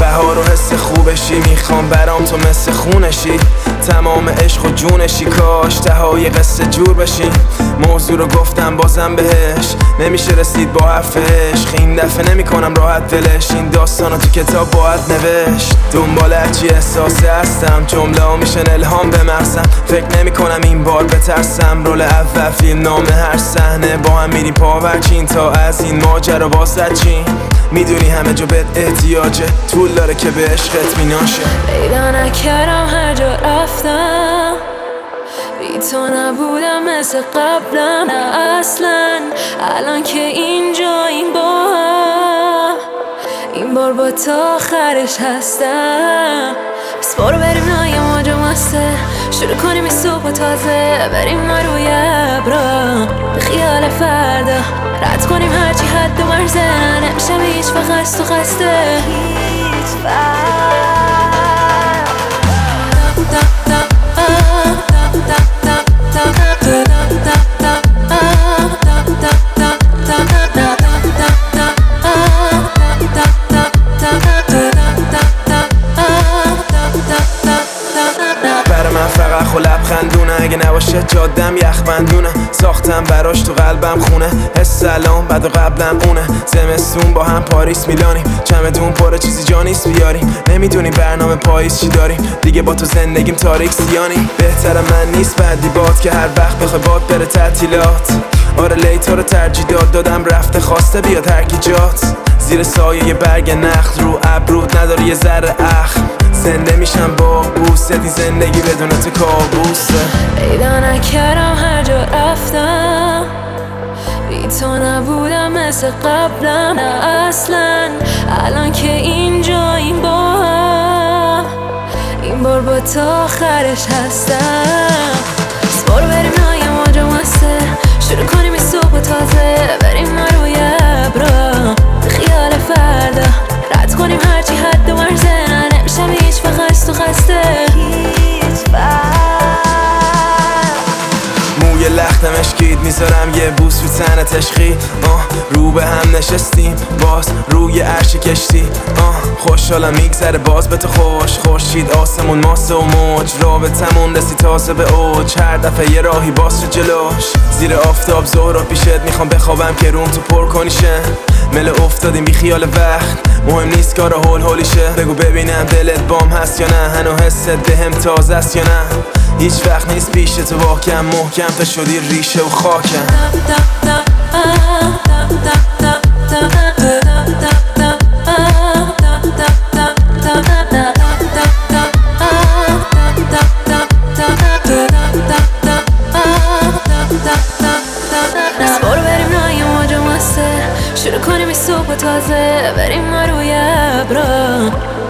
بهار و حس خوبشی، میخوام برام تو مثل خونشی، تمام عشق و جونشی، کاش تهای قصه جور بشی. موضوع رو گفتم بازم بهش، نمیشه رسید با حرف عشق، این دفعه نمیکنم راحت دلش، این داستانو تو کتاب باید نوشت. دنبال هرچی احساسه هستم، جمله ها میشن الهام به مغزم، فکر نمیکنم این بار بترسم، رول اول فیلم نامه هر صحنه با هم میریم پاورچین، تا از این ماجرا بازد چین. میدونی همه جا بهت احتیاجه، طول داره که به عشقت میناشه. پیدا نکردم هر جا رفتم، بی تو نبودم مثل قبلم، نه اصلا. الان که اینجا این بار با تا آخرش هستم. بس برو بریم نای موج مسته، شروع کنیم این صبح تازه، بریم ما روی ابرا به خیال فردا، رد کنیم هرچی حد و مرزه، نمیشم هیچ وقت قصد و قصده هیچ خو لبخندونه، اگه نباشه جادم یخبندونه، ساختم براش تو قلبم خونه، حس سلام بعد و قبلم اونه، زمستون با هم پاریس میلانیم، چمدون پره چیزی جا نیست بیاریم، نمیدونی برنامه پاییز چی داریم، دیگه با تو زندگیم تاریک سیانی، بهتر من نیست بعدی باد که هر وقت بخوای باد بره تعطیلات، آره لیتا رو ترجیح دادم رفته خواسته بیاد هر کی جات، زیر سایه یه برگ نخل رو ابرود نداره یه ذره اخم، زنده میشم با بوست، این زندگی بدون تو کابوسه. پیدا نکردم هر جا رفتم، بی تو نبودم مثل قبلم، نه اصلا. الان که اینجا این بار با تا آخرش هستم. بس برو بریم نای موج مسته، شروع کنیم این صبح تازه، بریم ما روی ابرا به خیال فردا، رد کنیم هرچی حد و مرزه، نمیشم هیچ وقت قصد و قصده هیچ موی لختم اشکید میذارم یه بوس رو تنت عشقی، رو به هم نشستیم باز روی عرش کشتی، خوشحالم میگذره باز به تو خوش، خورشید آسمون ماسه و موج، رابطمون رسی تازه به اوج، هر دفعه یه راهی باز شد جلوش، زیر آفتاب ظهر پیشت میخوام بخوابم که روم تو پر کنیشه، مل افتادیم بی خیال وقت، مهم نیست کارا هول هولیشه، بگو ببینم دلت بام هست یا نه، هنو حست بهم تازه است یا نه، هیچ وقت نیست پیش تو واکم، محکم تا شدی ریشه و خاکم. بس برو بریم نای موج مسته، شروع کنیم این صبح تازه، بریم ما روی ابرا